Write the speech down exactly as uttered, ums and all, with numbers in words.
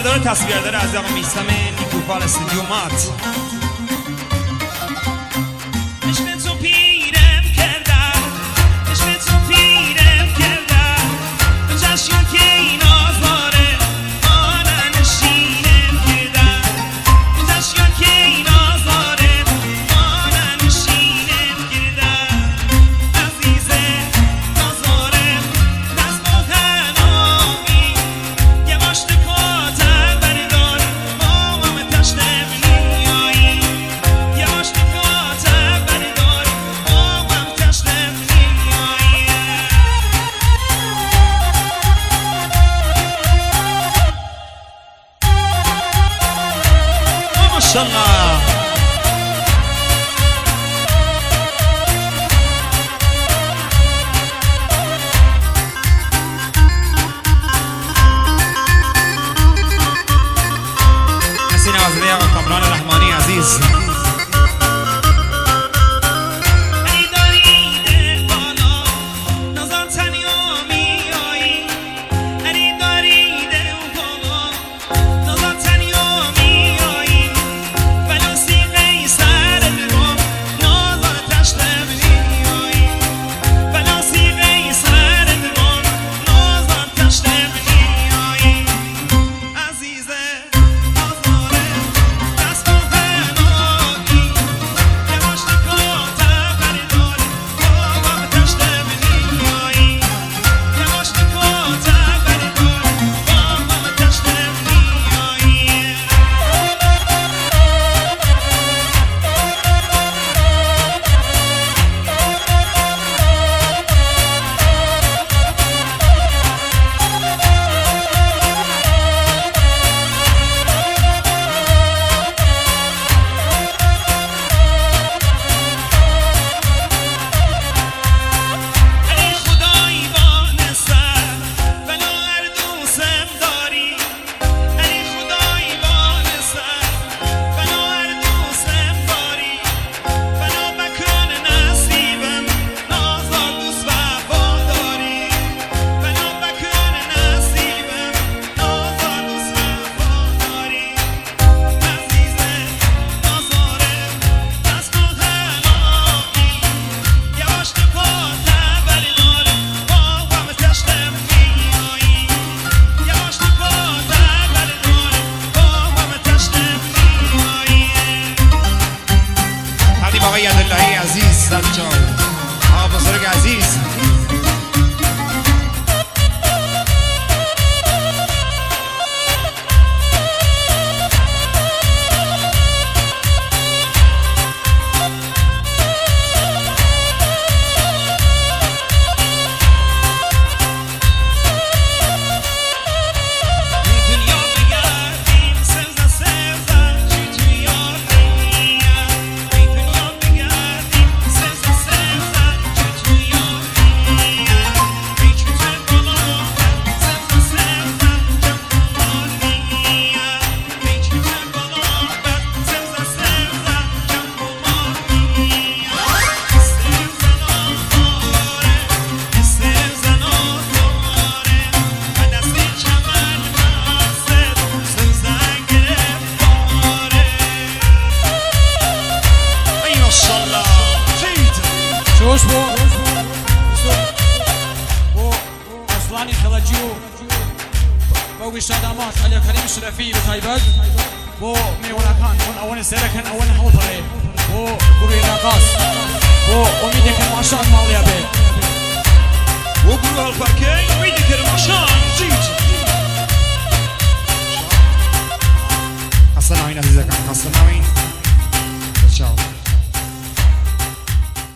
کاوشگردار و تصویردار از آقا میثم نیکوفال استودیو مات. عشق تو پیرم کردم، عشق تو پیرم کردم، تو چشم که این آزاره آنه نشینم کردم، تو چشم که این آزاره آنه نشینم کردم. عزیزه نازارم دست با هنامی یه باشت کاتر بردار مامم تشتم نیایی، یه باشت کاتر بردار مامم تشتم نیایی. ماشالله حسین آزادی آقا کامران رحمانی عزیز. آقای عبداللهی عزیز سرجان آقا بزرگ عزیز. جوش بو بو اصلانی خلاجی و بو شادامات علی کریم شرفی بتایبت بو میونکان اون اول سرکن اول حوطه بو گروه رقاص بو امید کرماشان مالیا بید بو گروه الفاکی امید کرماشان جیج. حسن آمین عزیزکان، حسن آمین.